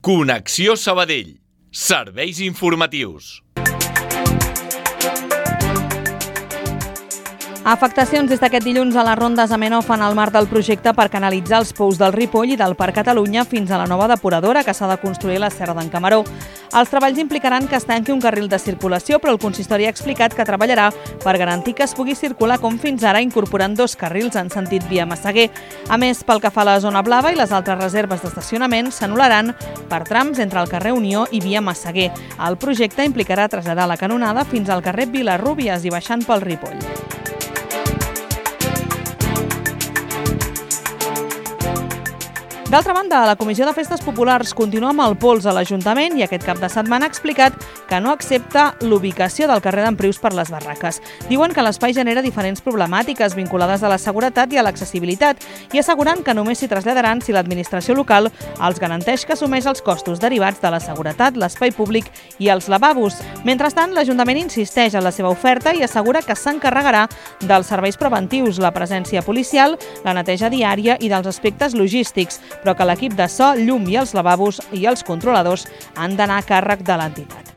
Connexió Sabadell. Serveis informatius. Afectacions des d'aquest dilluns a les rondes Amenhof en el marc del projecte per canalitzar els pous del Ripoll i del Parc Catalunya fins a la nova depuradora que s'ha de construir a la Serra d'en Camaró. Els treballs implicaran que es tanqui un carril de circulació, però el consistori ha explicat que treballarà per garantir que es pugui circular com fins ara, incorporant 2 carrils en sentit via Massaguer. A més, pel que fa a la zona blava i les altres reserves d'estacionament s'anul·laran per trams entre el carrer Unió i via Massaguer. El projecte implicarà traslladar la canonada fins al carrer Vilarrúbies i baixant pel Ripoll. D'altra banda, la Comissió de Festes Populars continua amb el pols a l'Ajuntament i aquest cap de setmana ha explicat que no accepta l'ubicació del carrer d'Emprius per les barraques. Diuen que l'espai genera diferents problemàtiques vinculades a la seguretat i a l'accessibilitat i asseguren que només s'hi traslladaran si l'administració local els garanteix que assumeix els costos derivats de la seguretat, l'espai públic i els lavabos. Mentrestant, l'Ajuntament insisteix en la seva oferta i assegura que s'encarregarà dels serveis preventius, la presència policial, la neteja diària i dels aspectes logístics, però que l'equip de so, llum i els lavabos i els controladors han d'anar a càrrec de l'entitat.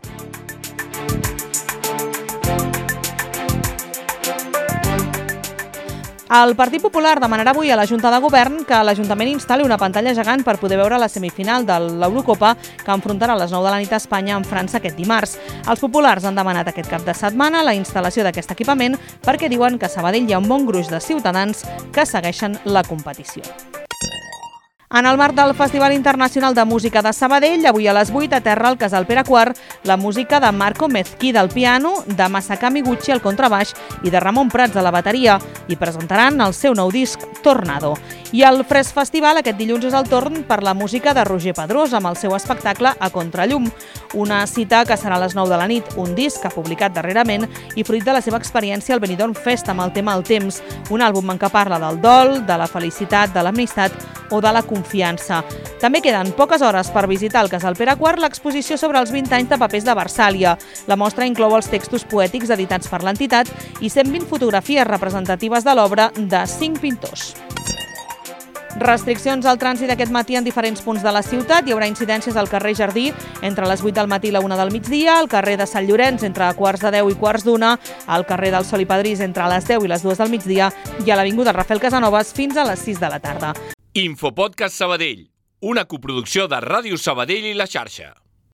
El Partit Popular demanarà avui a la Junta de Govern que l'Ajuntament instal·li una pantalla gegant per poder veure la semifinal de l'Eurocopa que enfrontarà a les 9 de la nit a Espanya amb França aquest dimarts. Els populars han demanat aquest cap de setmana la instal·lació d'aquest equipament perquè diuen que a Sabadell hi ha un bon gruix de ciutadans que segueixen la competició. En el marc del Festival Internacional de Música de Sabadell, avui a les 8 aterra al Casal Pere IV la música de Marco Mezquida al piano, de Masakami Gucci al contrabaix i de Ramon Prats a la bateria i presentaran el seu nou disc Tornado. I el Fresc Festival aquest dilluns és el torn per la música de Roger Pedrós amb el seu espectacle A Contrallum, una cita que serà a les 9 de la nit, un disc que ha publicat darrerament i fruit de la seva experiència al Benidorm Fest amb el tema El Temps, un àlbum en què parla del dol, de la felicitat, de l'amistat o de la confiança. També queden poques hores per visitar al Casal Pere IV l'exposició sobre els 20 anys de papers de Versàlia. La mostra inclou els textos poètics editats per l'entitat i 120 fotografies representatives de l'obra de 5 pintors. Restriccions al trànsit aquest matí en diferents punts de la ciutat. Hi haurà incidències al carrer Jardí entre les 8 del matí i la 1 del migdia, al carrer de Sant Llorenç entre quarts de 10 i quarts d'1, al carrer del Sol i Padrís entre les 10 i les 2 del migdia i a l'avinguda Rafael Casanovas fins a les 6 de la tarda. Infopodcast Sabadell, una coproducció de Ràdio Sabadell i La Xarxa.